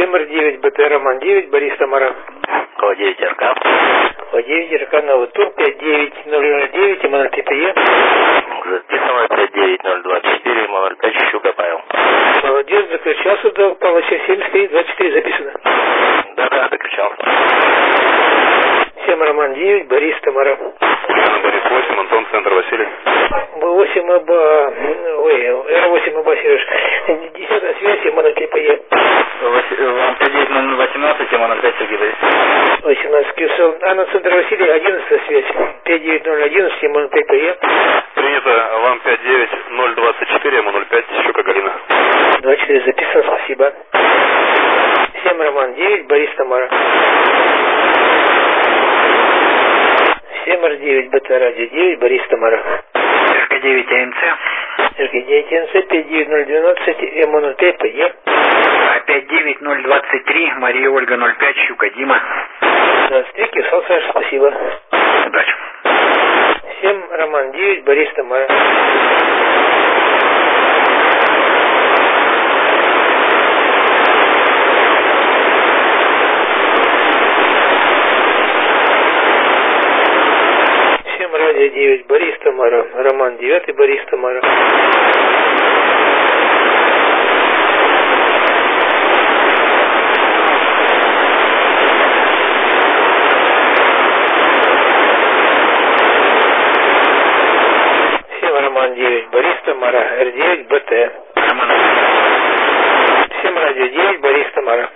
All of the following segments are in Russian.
7R9, БТ Роман 9, Борис Тамара. Кого 9 РК? Кого 9 РК, Новый Тур, 59009, Эммануэль ТПЕ. Записано 59024, Эммануэль 5, Щука Павел. Молодец, закричался, да, Павла 73, 24 записано. Да, закричался. 7 Роман 9, Борис Тамара. Борис 8, Антон, центр Василий. 8 Р8 Аба, Сереж. 10-я связь, Эммануэль ТПЕ. Вам 59018, Эммануэль 5, Сергей Борис. 18 Кирсел. Анна, центр Василий, 11-я связь. 59011, Эммануэль ТПЕ. Принято, вам 59024, Эммануэль 5, Щука Галина. 24 записано, спасибо. 7 Роман 9, Борис Тамара. 7R9, БТ Радио 9, Борис Тамара. РК-9 АМЦ. РК-9 АМЦ, 59012, Эммануэль ТПЕ. 59023, Мария Ольга 05, Щука Дима. 23, Кирсал Саша, спасибо. Удачи. 7 Роман 9, Борис Тамара. Радио 9, Борис Тамара. Роман 9, Борис Тамара. Роман 9, Борис Тамара. Р9, БТ. Роман. 7 Радио 9, Борис Тамара.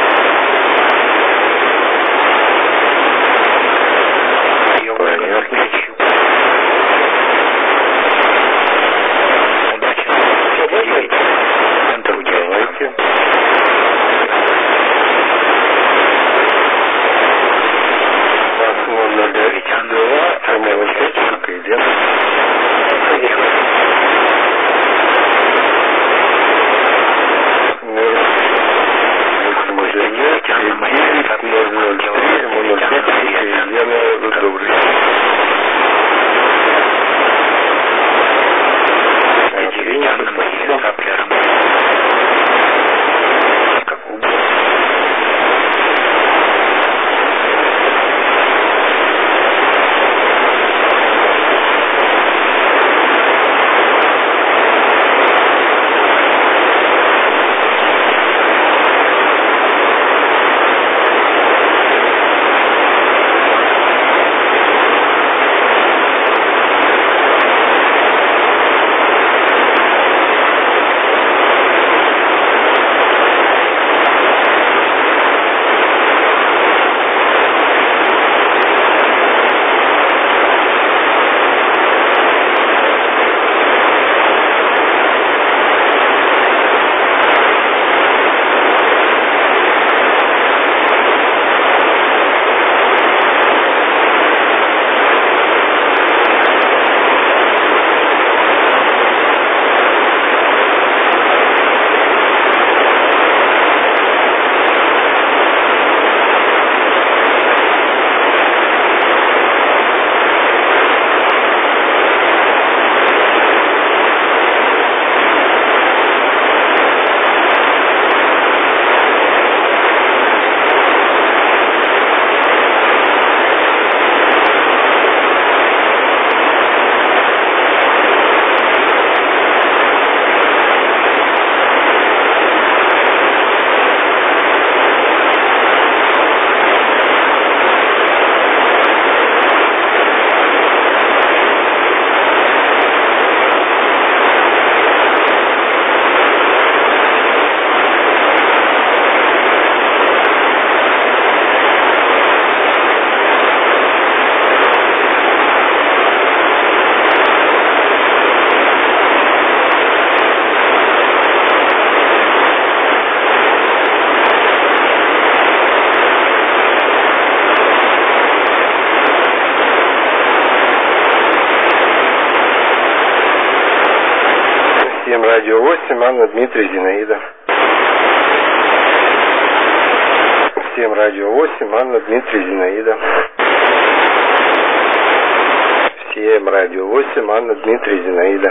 Радио 8, Анна, Дмитрий, Зинаида. 7 Радио 8, Анна, Дмитрий, Зинаида. 7 Радио 8, Анна, Дмитрий, Зинаида.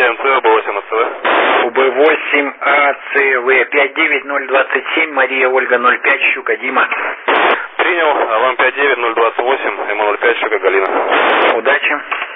НЦ, УБ8 АЦВ. УБ8 АЦВ 59027, Мария Ольга 05, Щука Дима. Принял, а вам 59028, МО05, Щука Галина. Удачи.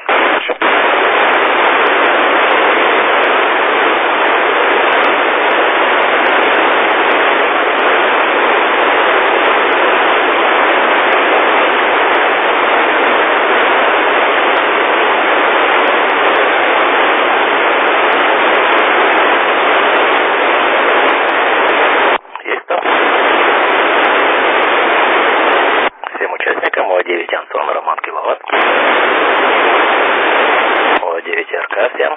МО9 Антон, Роман Киловатт. МО9 РК всем.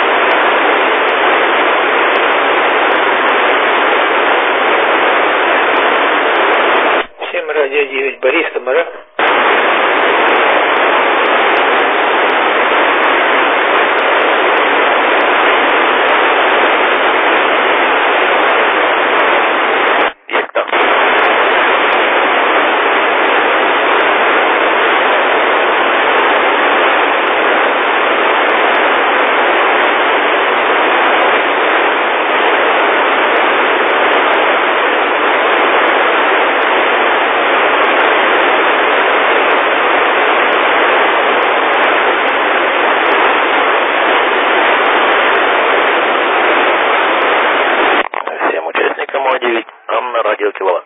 Всем радио 9, Борис, Тамара. МО9, Анна, радио Киловатт.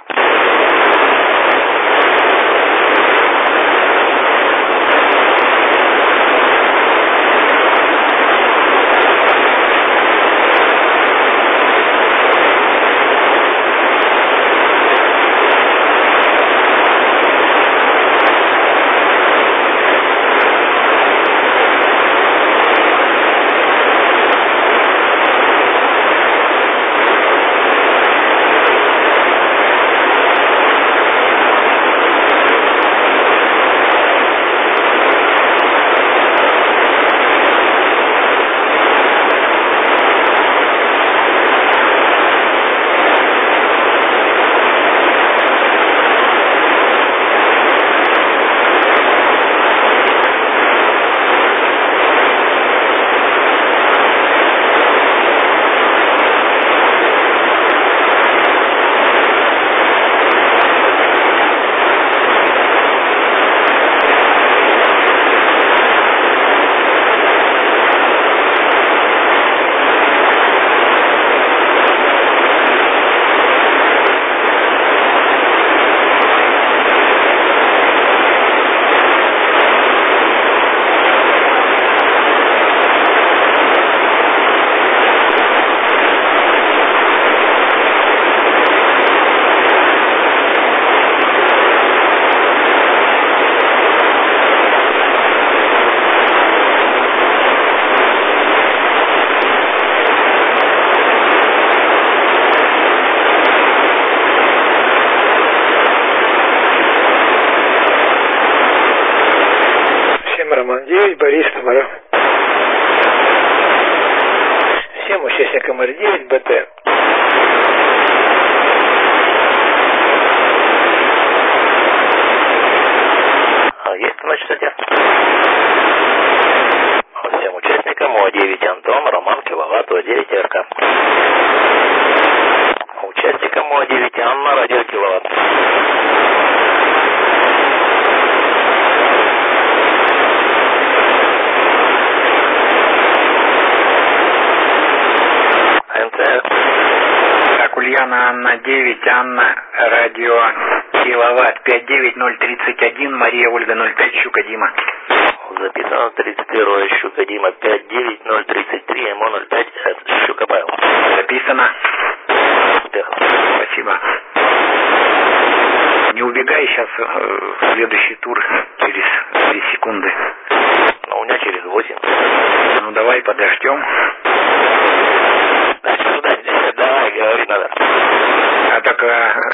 Роман 9, Борис, Тамара. Всем участникам Р9, БТ. Есть, значит, всем участникам МО9 Антон, Роман Киловатт, ОА9 РК. Участникам МО9 Анна, радио Киловатт. Так, Ульяна, Анна 9, Анна, радио Киловатт 59031, Мария Ольга 05, Щука Дима. Записано 31 Щука Дима 59033, МО05, Щука Павел. Записано. Успехов. Спасибо. Не убегай сейчас следующий тур через 2 секунды. Ну, у меня через 8. Ну, давай подождем. Давай, говори надо. А так